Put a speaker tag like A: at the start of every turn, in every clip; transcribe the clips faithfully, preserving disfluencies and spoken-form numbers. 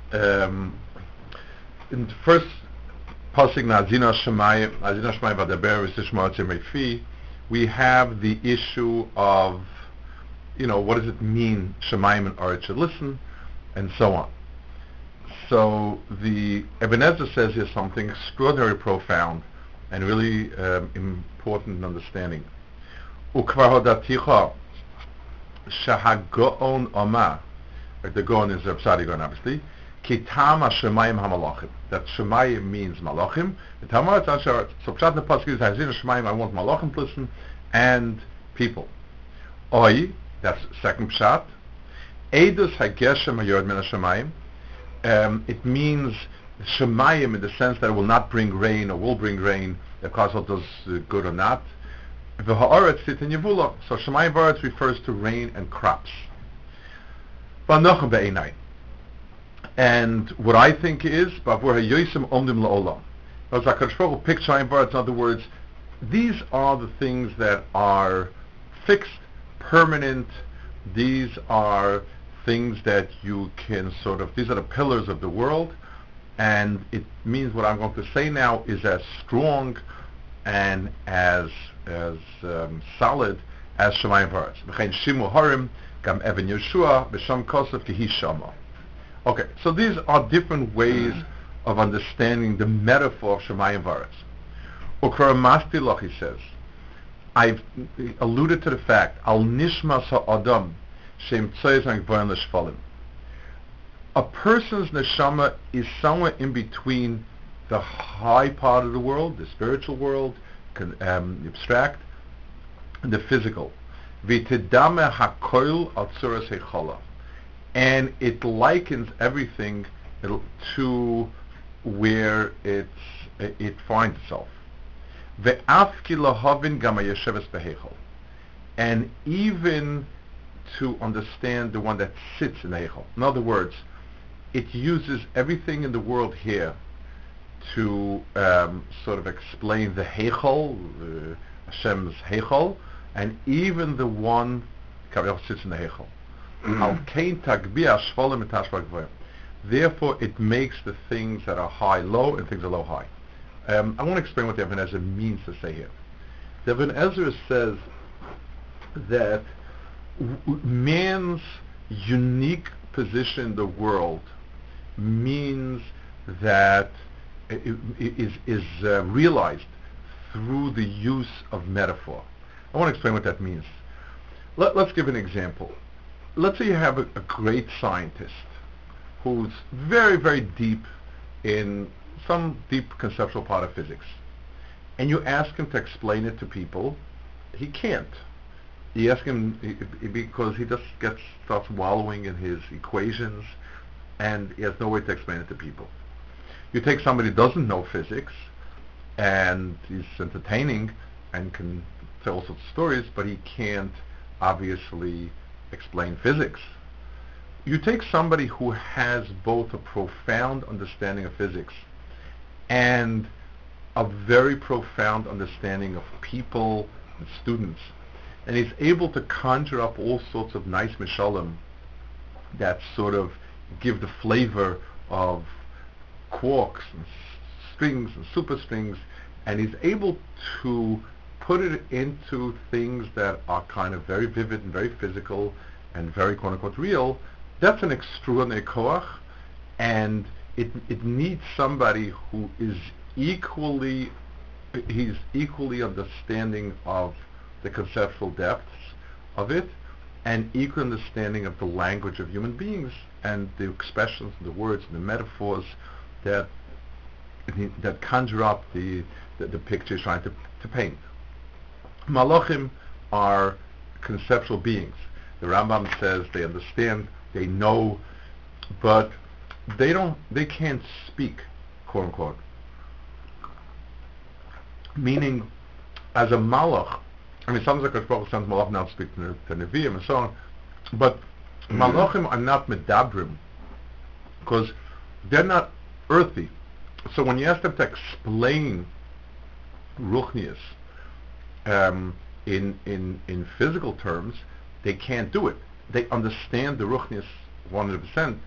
A: Um, in the first pasuk na Azina Shemayim, Azina Shemayim Vadaber V'Tishma Tzimei, we have the issue of, you know, what does it mean Shemayim and Aretz should listen, and so on. So the Ibn Ezra says here something extraordinarily profound and really um, important in understanding. Ukvar hodaticha shahagoon Omar. The Gaon is Reb Sadi Gaon, obviously. Kitam Shemayim Hamalachim. That Shemayim means Malachim. So Pshat the Pasuk is Hazina Shemayim. I want Malachim to listen and people. Oi, that's second Pshat. Eidus Hageshem Hayod Min Shemayim. Um, it means Shemayim in the sense that it will not bring rain or will bring rain, if Chazal does uh, good or not. V'ha'aretz Titin Yevula. So Shemayim V'aretz refers to rain and crops. V'anochem be'einai. And what I think is, Bavur ha'yosim omdim la'olam. As HaKadosh Baruch Hu picked Shemayim V'aretz, in other words, these are the things that are fixed, permanent. These are things that you can sort of, these are the pillars of the world, and it means what I'm going to say now is as strong and as as um, solid as Shemayim V'aretz. V'chein shimu harim gam even Yeshua b'sham kosav kihi shama. Okay, so these are different ways of understanding the metaphor of Shemayim V'aretz. Ukra mastilach, he says, I've alluded to the fact, al nishmas ha'adam shem tzoyz ha'gvoyin l'shvalim. A person's neshama is somewhere in between the high part of the world, the spiritual world, can, um, abstract, and the physical. V'tedame hakoil al tzuras hechola. And it likens everything to where it's, it finds itself. And even to understand the one that sits in the Heichal. In other words, it uses everything in the world here to um, sort of explain the Heichal, uh, Hashem's Heichal, and even the one that sits in the Heichal. Therefore, it makes the things that are high low and things that are low high. Um, I want to explain what the Ibn Ezra means to say here. The Ibn Ezra says that w- man's unique position in the world means that it, it is, is uh, realized through the use of metaphor. I want to explain what that means. Let, let's give an example. Let's say you have a, a great scientist who's very, very deep in some deep conceptual part of physics, and you ask him to explain it to people. He can't. You ask him he, because he just gets starts wallowing in his equations, and he has no way to explain it to people. You take somebody who doesn't know physics, and he's entertaining and can tell all sorts of stories, but he can't obviously explain physics. You take somebody who has both a profound understanding of physics and a very profound understanding of people and students, and he's able to conjure up all sorts of nice mishalim that sort of give the flavor of quarks and s- strings and superstrings, and he's able to put it into things that are kind of very vivid and very physical and very quote-unquote real. That's an extraordinary koach, and it it needs somebody who is equally he's equally understanding of the conceptual depths of it and equal understanding of the language of human beings and the expressions and the words and the metaphors that that conjure up the the, the picture he's trying to, to paint. Malachim are conceptual beings. The Rambam says they understand, they know, but they don't, they can't speak, quote unquote. Meaning, as a malach, I mean, some of the Baruch sends malach now speak to, to Nevi'im and so on, but malachim are not medabrim, because they're not earthy. So when you ask them to explain ruchnius um, in in in physical terms, they can't do it. They understand the ruchnius one hundred percent,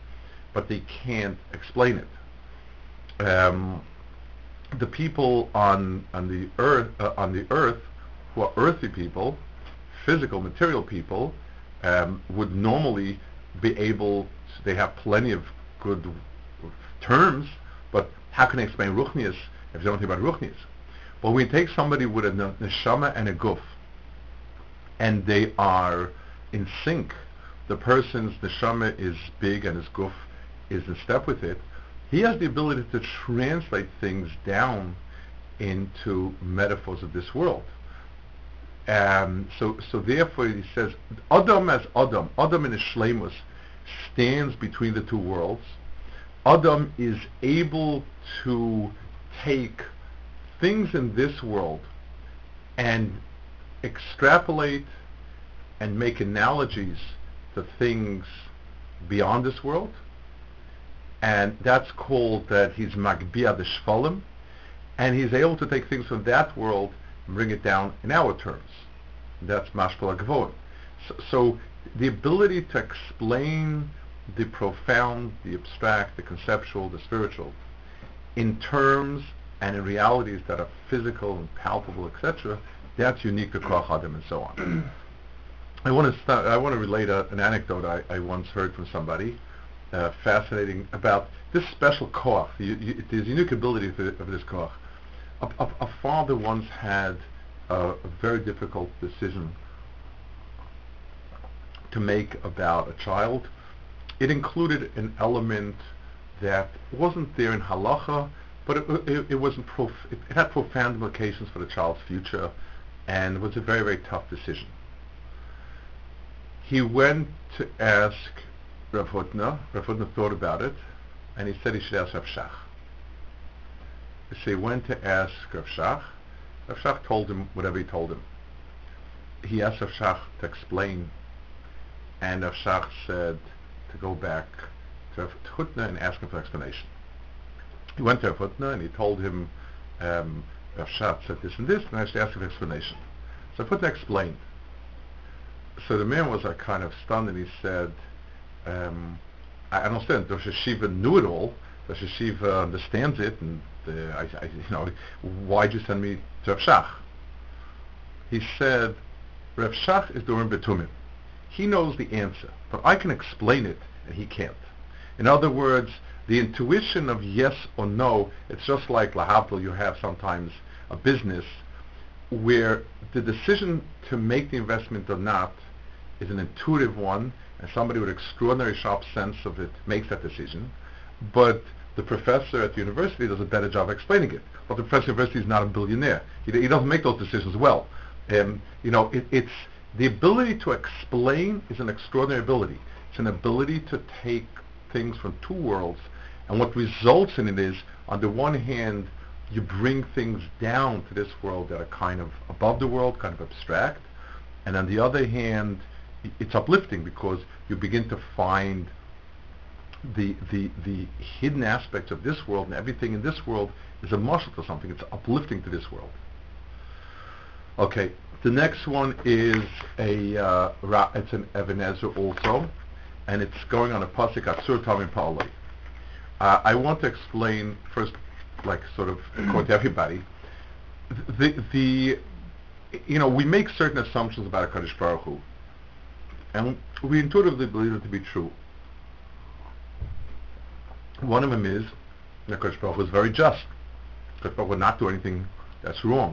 A: but they can't explain it. Um, the people on on the earth uh, on the earth who are earthy people, physical, material people, um, would normally be able. To, they have plenty of good terms, but how can they explain ruchnius if they don't think about ruchnius? But when you take somebody with a neshama and a guf, and they are in sync, the person's neshama is big and his guf is in step with it, he has the ability to translate things down into metaphors of this world. Um, so, so therefore he says, Adam as Adam, Adam in his shleimus stands between the two worlds. Adam is able to take things in this world and extrapolate and make analogies to things beyond this world, and that's called that he's Magbia the Shvalim, and he's able to take things from that world and bring it down in our terms. That's Mashpal HaGvoim. So, so the ability to explain the profound, the abstract, the conceptual, the spiritual, in terms and in realities that are physical and palpable, et cetera, that's unique to Koach Adam and so on. I want to start, I want to relate a, an anecdote I, I once heard from somebody, uh, fascinating, about this special koach. You, you, there's unique ability of, of this koach. A, a, a father once had a, a very difficult decision to make about a child. It included an element that wasn't there in halacha, but it, it, it wasn't prof- it, it had profound implications for the child's future, and it was a very, very tough decision. He went to ask Rav Hutner. Rav Hutner thought about it, and he said he should ask Rav Shach. So he went to ask Rav Shach. Rav Shach told him whatever he told him. He asked Rav Shach to explain, and Rav Shach said to go back to Rav Hutner and ask him for explanation. He went to Rav Hutner and he told him, um, Rav Shach said this and this, and I should ask him for explanation. So Rav Hutner explained. So the man was uh, kind of stunned, and he said, um, I understand, Rosh Hashiva knew it all, Rosh Hashiva understands it, and uh, I, I, you know, why'd you send me to Rav Shach? He said, Rav Shach is doing Betumim. He knows the answer, but I can explain it, and he can't. In other words, the intuition of yes or no, it's just like Lahabdil, you have sometimes a business where the decision to make the investment or not is an intuitive one, and somebody with extraordinary sharp sense of it makes that decision, but the professor at the university does a better job of explaining it. But the professor at the university is not a billionaire. He, he doesn't make those decisions well. Um, you know, it, it's the ability to explain is an extraordinary ability. It's an ability to take things from two worlds, and what results in it is, on the one hand, you bring things down to this world that are kind of above the world, kind of abstract, and on the other hand, it's uplifting because you begin to find the the the hidden aspects of this world, and everything in this world is a marshal to something. It's uplifting to this world. Okay, the next one is a uh, ra- it's an Ebenezer also, and it's going on a pasuk Atzur Tamim Pa'aloi. Uh, I want to explain first, like sort of quote to everybody. The the you know we make certain assumptions about HaKadosh Baruch Hu, and we intuitively believe it to be true. One of them is that HaKadosh Baruch Hu is very just. HaKadosh Baruch Hu would not do anything that's wrong.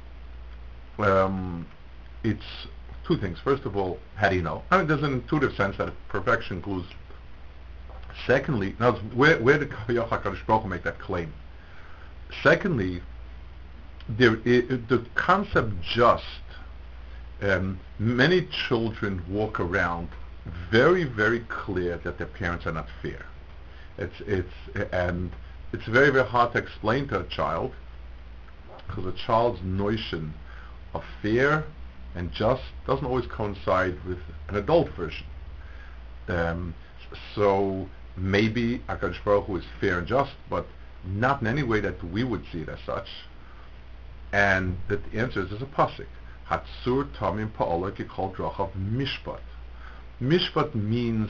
A: Um, it's two things. First of all, how do you know? I mean, there's an intuitive sense that perfection includes. Secondly, now where, where did HaKadosh Baruch Hu make that claim? Secondly, there, it, the concept just, um, many children walk around very, very clear that their parents are not fair. It's it's and it's very, very hard to explain to a child because a child's notion of fair and just doesn't always coincide with an adult version. Um, so maybe HaKadosh Baruch Hu is fair and just, but not in any way that we would see it as such. And that the answer is there's a pasuk. Hatzur Tamim Pa'aloi Kikol Drachav Mishpat. Mishpat means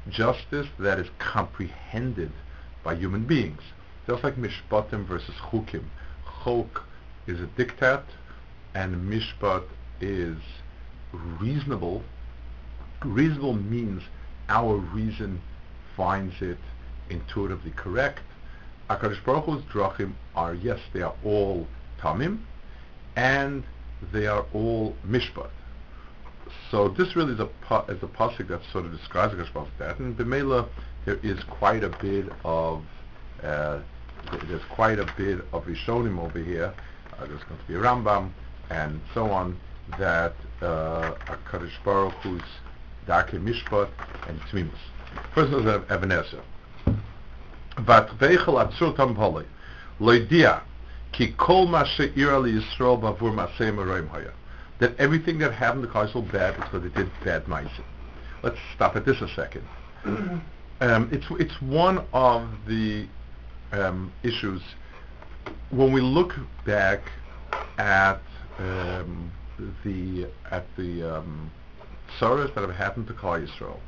A: justice that is comprehended by human beings. Just like mishpatim versus chukim. Chok is a diktat, and mishpat is reasonable. Reasonable means our reason finds it intuitively correct. HaKadosh Baruch Hu's drachim are, yes, they are all tamim, and they are all mishpat. So this really is a is a pasuk that sort of describes HaKadosh Baruch Hu that, and b'meila there is quite a bit of uh, there's quite a bit of Rishonim over here. Uh, there's going to be a Rambam and so on that uh, HaKadosh Baruch Hu's darkei mishpat and tmimus. First of all, Even HaEzer. Vat veichel atzur tam polei loidia ki kol ma she'ira li Yisrael bavur masei meroim haya. That everything that happened to Klal Yisrael bad is because they did bad ma'asim. Let's stop at this a second. um, it's it's one of the um, issues when we look back at um, the at the um, sorrows that have happened to Klal Yisrael.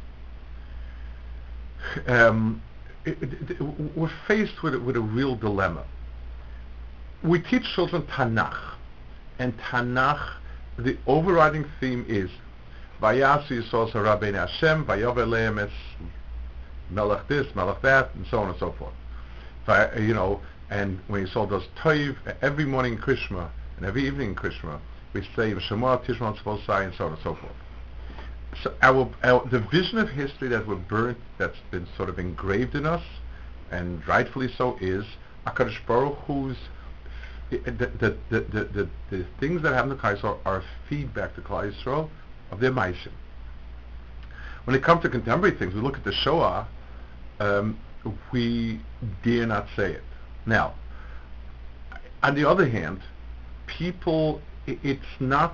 A: Um, it, it, it, we're faced with with a real dilemma. We teach children Tanakh, and Tanakh, the overriding theme is Vayasu Yisrael Rabbeinu Hashem, Vayover Lehem Es Melech this, Melech that, and so on and so forth. Vi- you know, and when Yisrael does Toiv, every morning in Krishma and every evening in Krishma, we say V'Shema Tishma Tzvosai, and so on and so forth. So our, our the vision of history that we're burnt, that's been sort of engraved in us, and rightfully so, is HaKadosh Baruch Hu's the the, the, the, the, the things that happen to Klal Yisrael are feedback to Klal Yisrael of their ma'asim. When it comes to contemporary things, we look at the Shoah, um, we dare not say it. Now, on the other hand, people, it, it's not,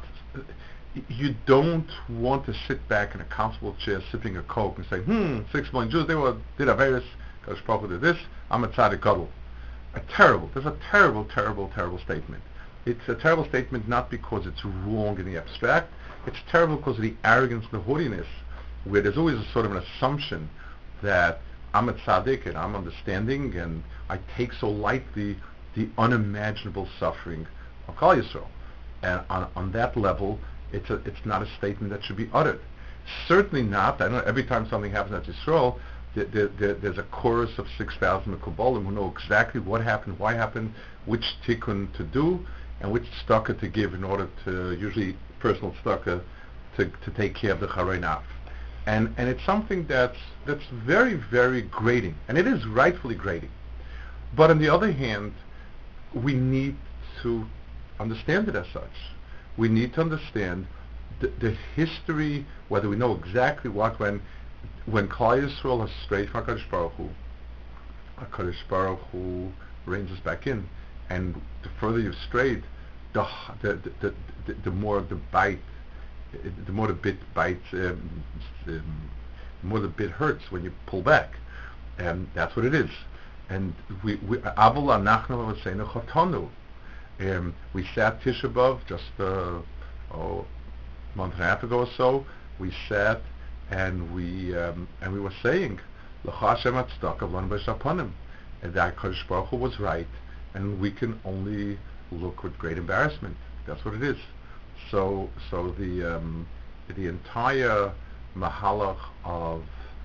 A: you don't want to sit back in a comfortable chair sipping a Coke and say, hmm, six million Jews, they were, did a virus, Kadosh Baruch Hu did this, I'm a tzaddik gadol. A terrible, there's a terrible, terrible, terrible statement. It's a terrible statement not because it's wrong in the abstract, it's terrible because of the arrogance and the haughtiness, where there's always a sort of an assumption that I'm a tzaddik and I'm understanding and I take so lightly the unimaginable suffering of Klal Yisrael. And on, on that level, it's a, it's not a statement that should be uttered. Certainly not, I know every time something happens at Yisrael, There, there, there's a chorus of six thousand Mekubalim who know exactly what happened, why happened, which tikkun to do, and which tzedakah to give in order to, usually personal tzedakah, to, to take care of the Charei Naf. And and it's something that's that's very, very grating, and it is rightfully grating. But on the other hand, we need to understand it as such. We need to understand the, the history, whether we know exactly what, when When Klal Yisrael has strayed from HaKadosh Baruch Hu, HaKadosh Baruch Hu reins us back in, and the further you've strayed, the the the, the, the more the bite, the more the bit bites, um, um, the more the bit hurts when you pull back, and that's what it is. And we we Avol Anachnu V'Seinu Chotanu. Um, we sat Tisha B'Av just uh, oh, a month and a half ago or so. We sat. And we um, and we were saying, L'cha Hashem Hatzdaka V'Lanu B'Shapanim, and that Kadosh Baruch Hu was right, and we can only look with great embarrassment. That's what it is. So so the um, the entire mahalach of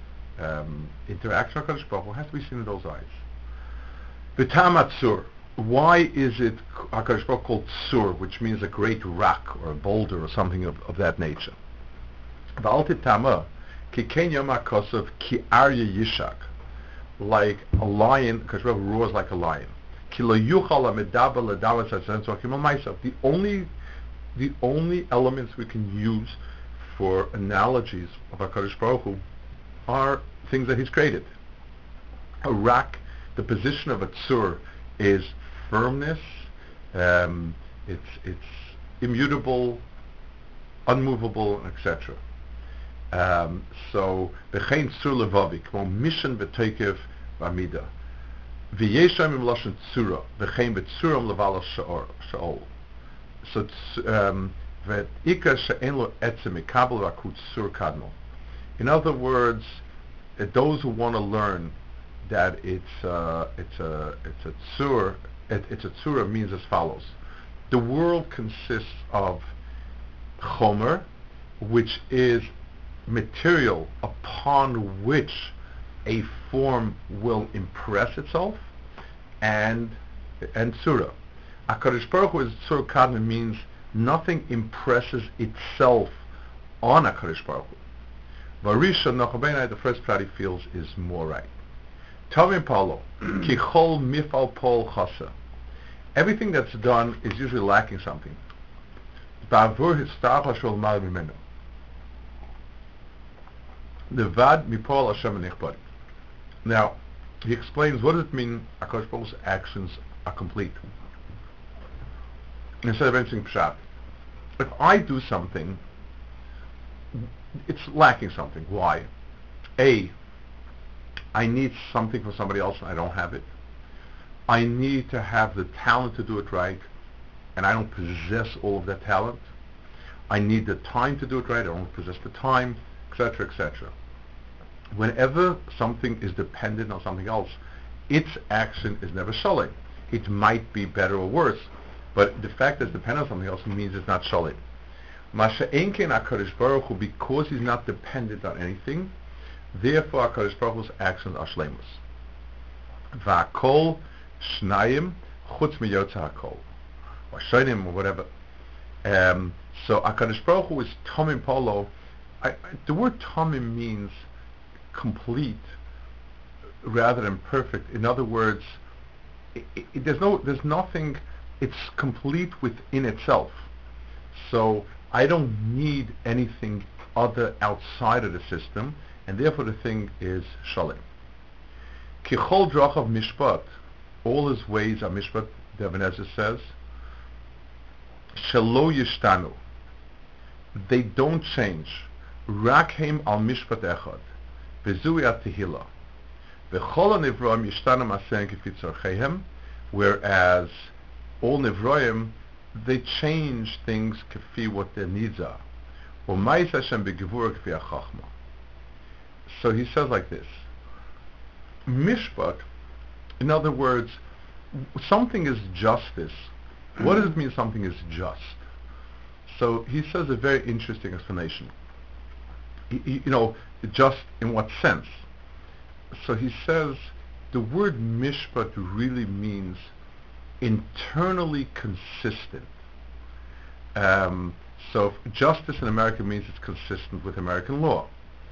A: um, interaction of Kadosh Baruch Hu has to be seen in those eyes. B'tam Atzur. Why is it HaKadosh Baruch Hu called Tzur, which means a great rock or a boulder or something of, of that nature? Ki ken yom ha'kosov ki arya yishak, like a lion, because Rebbe roars like a lion. Ki lo yuchal ha'medaber l'davar tzadzen tzorchim ha'maisav. The only, the only elements we can use for analogies of HaKadosh Baruch Hu are things that He's created. A rock, the position of a tzur is firmness. Um, it's it's immutable, unmovable, et cetera. Um, so, b'chein tzur levavi, kmo mishan v'toikev v'amida. V'yesham im lashon tzura, b'chein v'tzuram levala sha'ol. So, um, v'ikar she'en lo etzem mikabel v'akut tzur kadmo. In other words, uh, those who want to learn that it's uh, it's a it's a tzur, it, it's a tzura means as follows: the world consists of chomer, which is material upon which a form will impress itself, and and tzura. HaKadosh Baruch Hu is tzur kadma, means nothing impresses itself on HaKadosh Baruch Hu. Varisha Nochabenai, the first prat he feels is more right. Tavim Paulo, ki chol mifal pol chasa. Everything that's done is usually lacking something. Ba'avur histach hashol mal mimenu. Nevad mipol Hashem nichbad. Now, he explains what does it mean HaKadosh Baruch Hu's actions are complete. Instead of answering pshat, if I do something, it's lacking something. Why? A, I need something from somebody else and I don't have it. I need to have the talent to do it right, and I don't possess all of that talent. I need the time to do it right, I don't possess the time, et cetera, et cetera. Whenever something is dependent on something else, its action is never shalom. It might be better or worse, but the fact that it's dependent on something else means it's not shalom. Masha Enkein HaKadosh Baruch Hu, because he's not dependent on anything, therefore HaKadosh Baruch Hu's actions are shlemus. Va'akol shnayim chutz miyotza hakol, or shonim, or whatever. Um, so HaKadosh Baruch Hu is Tomim Polo. I, I, the word Tomim means complete rather than perfect. In other words, it, it, there's no, there's nothing. It's complete within itself. So I don't need anything other outside of the system, and therefore the thing is shalom. Kichol drachav mishpat, all his ways are mishpat. The Ibn Ezra says, shelo yishtanu, they don't change. Rakhem al mishpat echad, bezui at tehila, v'chol nivroim yishtanu masen k'fi tzorcheihem, whereas all nivroim, they change things k'fi what their needs are. U'mayis Hashem begevura k'fi ha'chachma. So he says like this: Mishpat, in other words, something is justice. What does it mean something is just? So he says a very interesting explanation. He, he, you know, just in what sense? So he says the word mishpat really means internally consistent. Um, so justice in America means it's consistent with American law.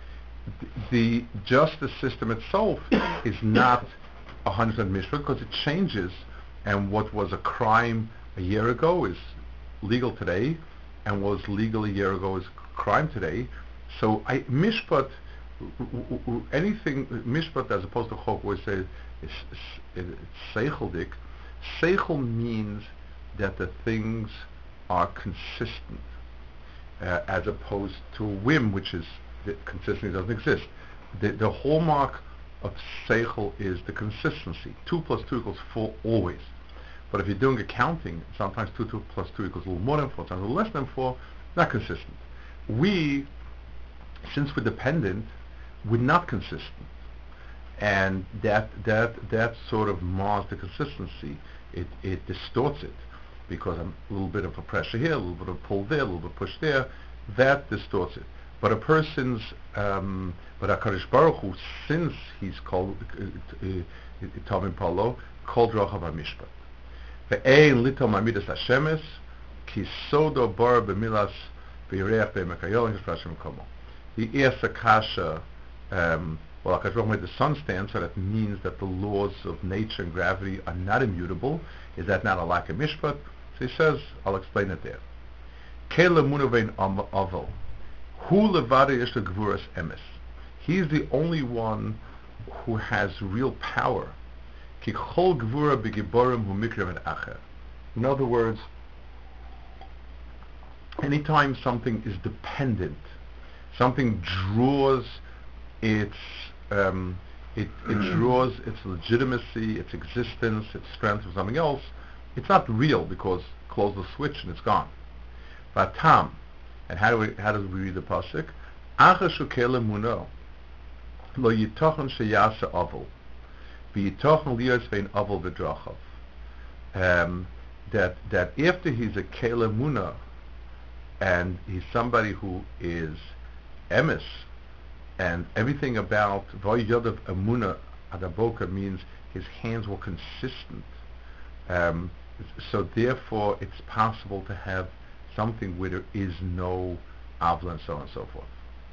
A: The justice system itself is not one hundred percent mishpat because it changes, and what was a crime a year ago is legal today, and what was legal a year ago is crime today. So I, mishpat, anything, mishpat as opposed to chok, we say it's, it's seicheldik. Seichel means that the things are consistent, uh, as opposed to whim, which is that consistency doesn't exist. The, the hallmark of seichel is the consistency. Two plus two equals four always. But if you're doing accounting, sometimes two, two plus two equals a little more than four, sometimes a little less than four, not consistent. We, since we're dependent, we're not consistent. And that that that sort of mars the consistency. It it distorts it, because a little bit of a pressure here, a little bit of pull there, a little bit of push there, that distorts it. But a person's, um, but HaKadosh Baruch Hu, since he's called Tavim Palo, called Rachav HaMishpat. Ve'ein litom amidas Hashemes, ki sodo bar b'milas v'yireach be'mekayol h'frashim komo. He asks Akasha, um, well, HaKadosh Baruch Hu made the sun stand, so that means that the laws of nature and gravity are not immutable. Is that not a lack of mishpat? So he says, I'll explain it there. Kele munovein aval. Hu levade ish gvuras emes. He's the only one who has real power. Ki chol gvura begiborim hu mikra and acher. In other words, anytime something is dependent, something draws its um, it, it draws its legitimacy, its existence, its strength from something else, it's not real, because close the switch and it's gone. Vatam, and how do we how do we read the pasuk? Acher shukele muno, lo yitochen sheyasa avol, v'yitochen lios vein avol v'drachav. Um, that that after he's a kele muna and he's somebody who is emes, and everything about voy yodav amuna adaboka means his hands were consistent. Um, so therefore, it's possible to have something where there is no avla and so on and so forth.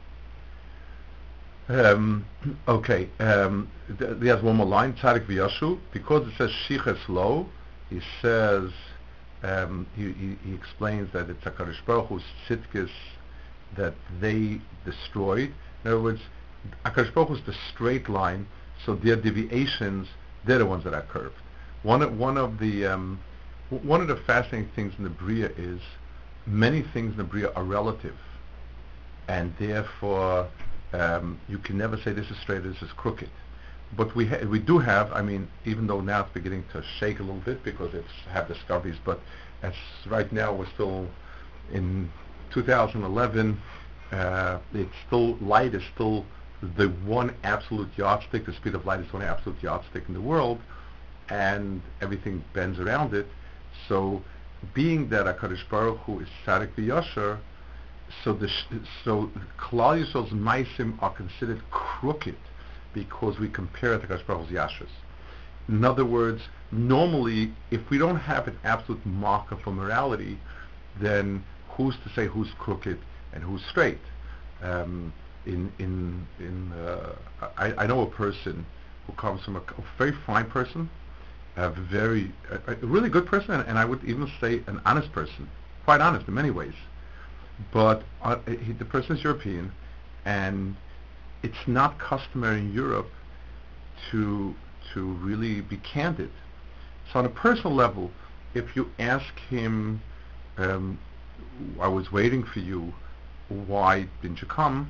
A: Um, okay, um, th- there's one more line, Tzadik v'yashu, because it says shiches lo, he says, um, he, he, he explains that it's HaKadosh Baruch Hu's tzidkis that they destroyed. In other words, HaKadosh Baruch Hu's the straight line, so their deviations, they're the ones that are curved. One of, one of the um, w- one of the fascinating things in the Bria is many things in the Bria are relative, and therefore um, you can never say this is straight, this is crooked. But we ha- we do have, I mean, even though now it's beginning to shake a little bit because it's have discoveries, but as right now we're still in two thousand eleven, uh, it's still, light is still the one absolute yardstick, the speed of light is the one absolute yardstick in the world, and everything bends around it. So being that HaKadosh Baruch Hu is Tzadik v'Yasher, so the sh- so Klal Yisrael's Maisim are considered crooked because we compare it to HaKadosh Baruch Hu's Yashas. In other words, normally, if we don't have an absolute marker for morality, then who's to say who's crooked and who's straight? Um, in in in uh, I, I know a person who comes from a, a very fine person, a very a, a really good person, and, and I would even say an honest person, quite honest in many ways. But uh, he, the person is European, and it's not customary in Europe to to really be candid. So on a personal level, if you ask him, um, I was waiting for you, why didn't you come?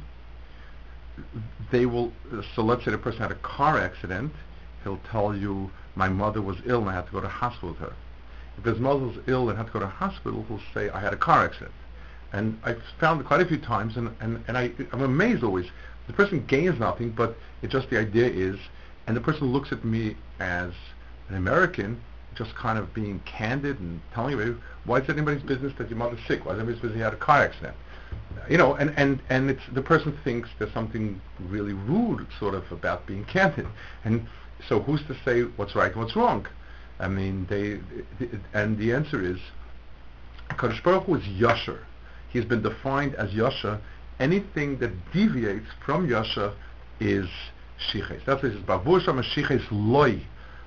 A: They will, uh, so let's say the person had a car accident, he'll tell you, my mother was ill and I had to go to hospital with her. If his mother was ill and had to go to hospital, he'll say, I had a car accident. And I've found it quite a few times, and, and, and I, I'm amazed always. The person gains nothing, but it's just the idea is, and the person looks at me as an American, just kind of being candid and telling me, why is it anybody's business that your mother's sick? Why is it anybody's business you had a car accident? You know, and, and, and it's the person thinks there's something really rude sort of about being candid. And so who's to say what's right and what's wrong? I mean, they, and the answer is, Kadosh Baruch Hu is Yasher. He's been defined as Yasher. Anything that deviates from Yasher is Shiches. That's what it says, Bavur Shama Shiches Loi.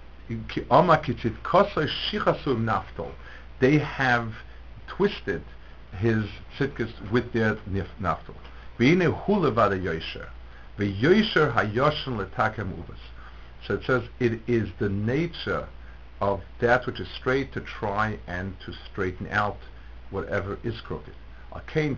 A: They have twisted his tzidkis with their naftal. So it says it is the nature of that which is straight to try and to straighten out whatever is crooked. In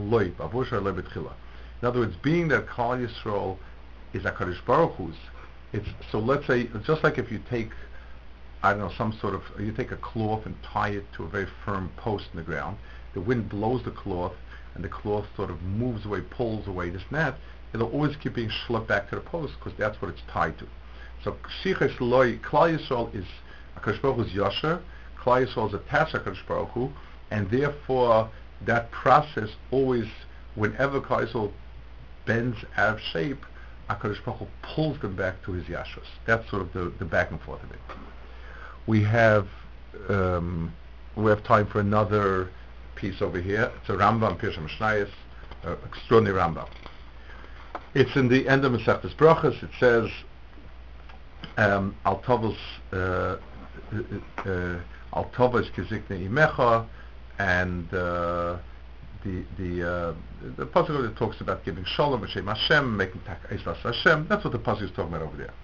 A: other words, being that Klal Yisrael is HaKadosh Baruch Hu's, it's, so let's say, it's just like if you take, I don't know, some sort of, you take a cloth and tie it to a very firm post in the ground, the wind blows the cloth, and the cloth sort of moves away, pulls away this net, it'll always keep being schlepped back to the post, because that's what it's tied to. So, Shiches Loi, Klal Yisrael is, HaKadosh Baruch Hu's Yasher, Klal Yisrael is attached to HaKadosh Baruch Hu, and therefore, that process always, whenever Klal Yisrael bends out of shape, HaKadosh Baruch Hu pulls them back to his Yashus. That's sort of the, the back and forth of it. We have um, we have time for another piece over here. It's a Rambam, Pirsha Mishnayos, uh, extraordinary Rambam. It's in the end of Masechtas Brachos. It says, um, Al Tovos Al Tovos Kizikne Imecha, and uh, the the uh, the pasuk that talks about giving shalom b'shem Hashem, making tak eslas Hashem. That's what the pasuk is talking about over there.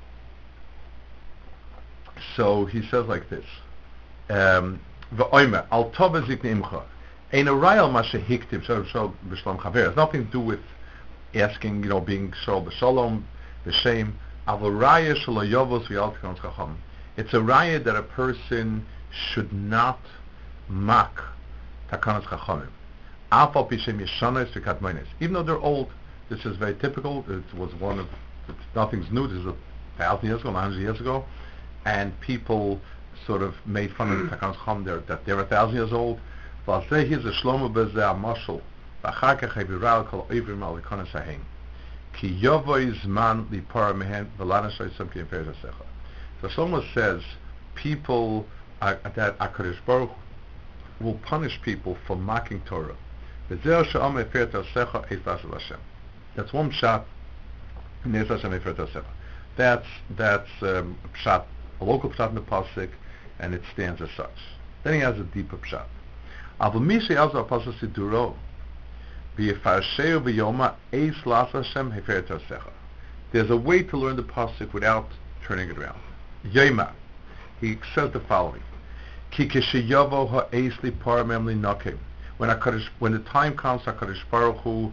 A: So he says like this: V'oimer al tova zikne imcha ein arayal ma shehiktiv shal shal b'shalom chaver. It's nothing to do with asking, you know, being shal b'shalom b'shem avaraya shal yovos v'yal tkanos chacham. It's a raya that a person should not mock takanos chachamim. Even though they're old, this is very typical. It was one of nothing's new. This is a thousand years ago, nine hundred years ago, and people sort of made fun of the Takanas Chum there that they're a thousand years old. Well, say here's a Shlomo Bezeh Mashal. V'achar kach hebiral kol oivrim al ikonos hahen. Ki yovoi zman lipara mehen v'lana shoysam ki imperes hasecha. So Shlomo says people uh, that HaKadosh Baruch will punish people for mocking Torah. V'zeh she'am eferet hasecha eis lasel Hashem. That's one pshat. Nes Hashem eferet hasecha. That's that's um, a pshat, a local pshat in the pasuk, and it stands as such. Then he has a deeper pshat. Avol mi she'azar pasuk siduro v'yefarsheu v'yoma eis las Hashem heferet hasecha. There's a way to learn the pasuk without turning it around. Yoma, he says the following: Ki kishiyavo ha'eis lipar mem linakim. When HaKadosh, when the time comes, HaKadosh Baruch Hu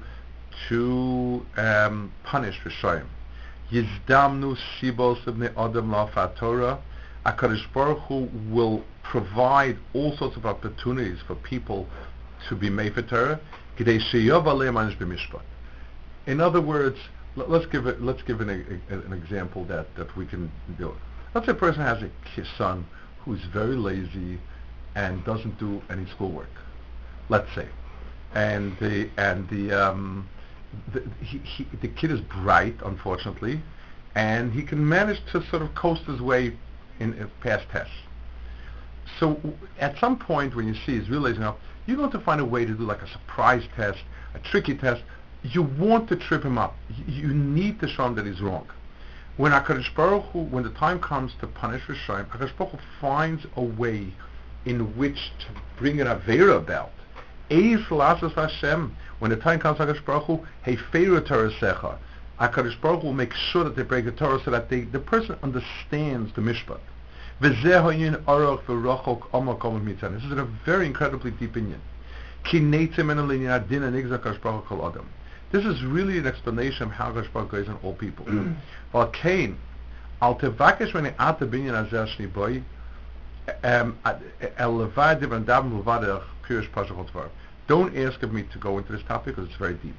A: to um, punish Rishayim. Yizdamnu shibos ibnei adam la'afat Torah. HaKadosh Baruch Hu will provide all sorts of opportunities for people to be made for Torah. Kidei sheyav aleim anish b'mishpat. In other words, let, let's give it. Let's give an, a, an example that, that we can do it. Let's say a person has a kid, son who's very lazy and doesn't do any schoolwork. Let's say, and the and the um, the, he, he, the kid is bright, unfortunately, and he can manage to sort of coast his way in, in past tests. So w- at some point when you see he's really lazy enough, you're going to find a way to do like a surprise test, a tricky test. You want to trip him up. Y- you need to show him that he's wrong. When HaKadosh Baruch Hu, when the time comes to punish Rishayim, HaKadosh Baruch Hu finds a way in which to bring an Aveira about. Eis lasas Hashem. When the time comes, HaKadosh Baruch Hu, Hefeiru Torah Secha. HaKadosh Baruch Hu will make sure that they break the Torah so that they, the person understands the Mishpat. This is a very incredibly deep inyan. This is really an explanation of how HaKadosh Baruch Hu goes on all people. But Cain, al tevakesh when at the binyan azeh shni boy, um, el levad and dam levadach pirish pashachot var. Don't ask of me to go into this topic because it's very deep.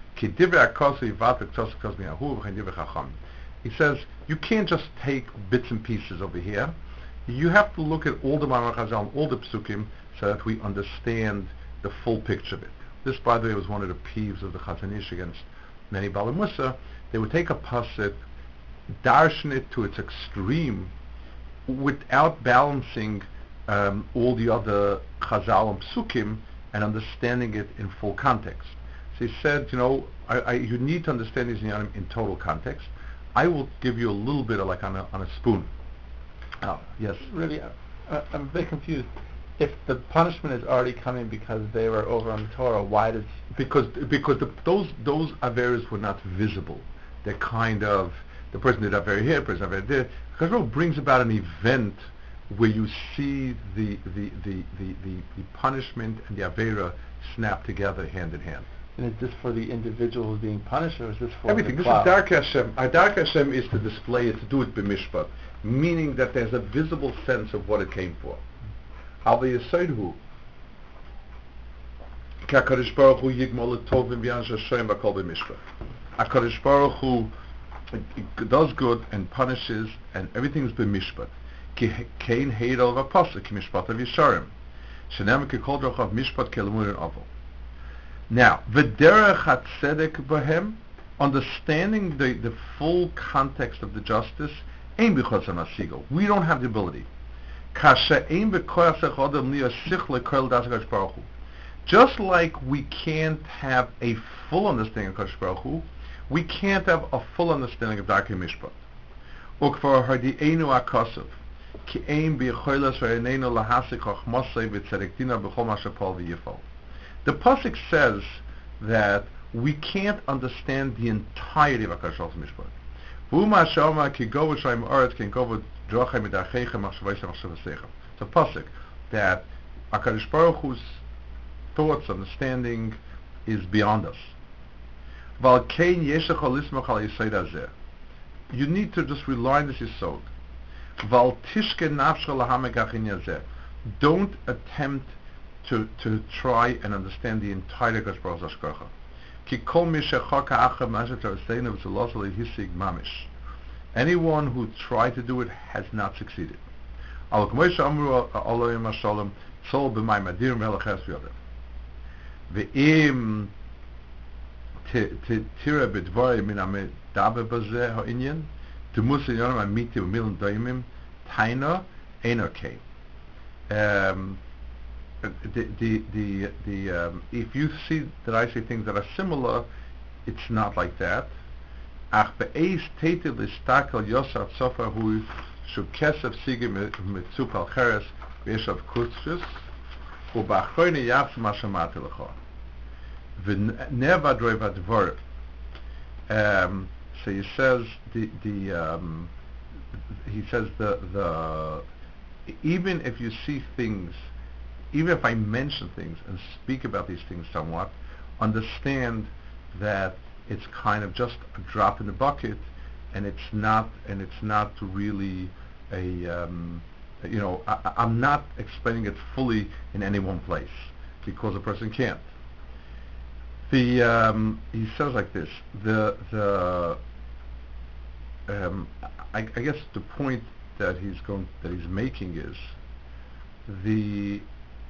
A: He says you can't just take bits and pieces over here. You have to look at all the Ma'amar Chazal, all the psukim, so that we understand the full picture of it. This, by the way, was one of the peeves of the Chazon Ish against many Baalei Mussar. They would take a pasuk, darshan it to its extreme, without balancing um, all the other Chazal and psukim and understanding it in full context. So he said, you know, I, I, you need to understand these inyanim in total context. I will give you a little bit of like on a, on a spoon. Oh, yes.
B: Really, uh, I'm a bit confused. If the punishment is already coming because they were over on the Torah, why does...
A: Because because the, those those averas were not visible. They're kind of, the person did Avera here, the person did Avera there. Because it brings about an event where you see the the, the, the, the, the punishment and the Avera snap together hand in hand.
B: And is this for the individual who's being punished, or is this for
A: everything?
B: the
A: This is Dark Hashem. Uh, Dark Hashem is to display it, to do it b'mishpat, meaning that there's a visible sense of what it came for. Al v'yesodhu, ki HaKadosh Baruch Hu yigmol l'tovim b'yan shashoyim b'kol b'mishpat. HaKadosh Baruch Hu does good and punishes, and everything's b'mishpat. Ki kein heidol v'apasuk, ki mishpat v'yisharim. Shenem ki kol drochav mishpat ke l'murin avol. Now, v'derech hatzedek b'hem, understanding the, the full context of the justice, ein b'chotzon hasigo. We don't have the ability. Kasha ein b'koyach sechodem liyasich le'kol das HaKadosh Baruch Hu. Just like we can't have a full understanding of HaKadosh Baruch Hu, we can't have a full understanding of Darkei Mishpat. Ukvar hadi'enu akasav, ki ein b'yicholas v'einenu lahasik chochmasei v'tzedek dina b'chol ma shepal v'yifal. The pasuk says that we can't understand the entirety of HaKadosh Baruch Hu Mishpat. V'uma shama ki go v'shayim oretz ki go v'drochei midachechem machshavayse machshavasechem. It's a pasuk that HaKadosh Baruch Hu's thoughts, understanding is beyond us. Val kein yeshach lismach al yesod hazeh. You need to just rely on this yesod. Val tishke nafsha lahamegach in yazeh. Don't attempt to to try and understand the entire HaKadosh Baruch Hu's hashgacha. Ki kol mi shechaka achav ma'aseh taraseinu v'tzalosel hisig mamish. Anyone who tried to do it has not succeeded. Al k'moi she'amru Elohim HaShalom tzol b'mayim adirim v'helaches v'yodem. Ve'im tira b'dvarim min ha'medaber bazeh ha'inyan t'mus inyonim amiti v'milim doimim taina ein okay. Um, the the the, the um, if you see that I say things that are similar, it's not like that. Ach be'eis tetel istakel yosar tzofa hu shu kesef sige mitzuk al cheres v'yeshav kutzvus u'ba'achroine yavs ma shamati lecha v'neva droi v'advorim. Um, so he says the the um, he says the the even if you see things, even if I mention things and speak about these things somewhat, understand that it's kind of just a drop in the bucket, and it's not and it's not really a um, you know I, I'm not explaining it fully in any one place because a person can't. The um, he says like this. The the um, I, I guess the point that he's going that he's making is the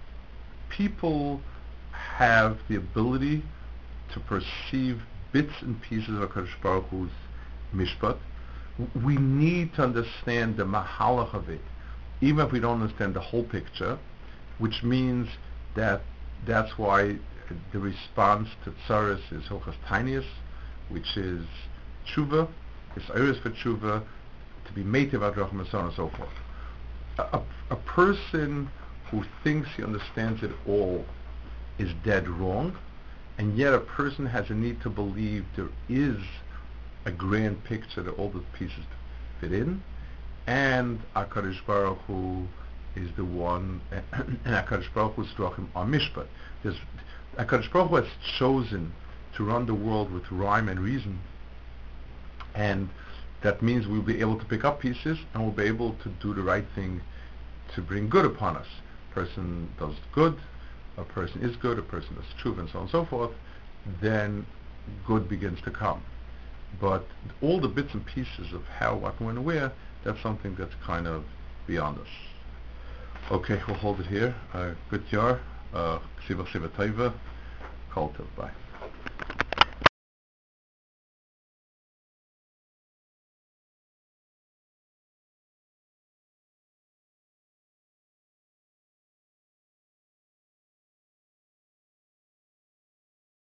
A: people have the ability to perceive bits and pieces of HaKadosh Baruch Hu's mishpat. We need to understand the mahalach of it, even if we don't understand the whole picture, which means that that's why the response to tzaras is Hilchas Tainus, which is tshuva, is iris for tshuva, to be meitiv adrachim, and so on and so forth. A, a, a person who thinks he understands it all is dead wrong, and yet a person has a need to believe there is a grand picture that all the pieces fit in, and HaKadosh Baruch Hu is the one, and HaKadosh Baruch Hu's drachim are mishpat. There's HaKadosh Baruch Hu has chosen to run the world with rhyme and reason, and that means we'll be able to pick up pieces and we'll be able to do the right thing to bring good upon us. A person does good, a person is good, a person does truth, and so on and so forth, then good begins to come. But all the bits and pieces of how, what, when, and where, that's something that's kind of beyond us. Okay, we'll hold it here. Uh, good year. Uh, Ksiva Ksiva Taiva. Kol Tov. Bye.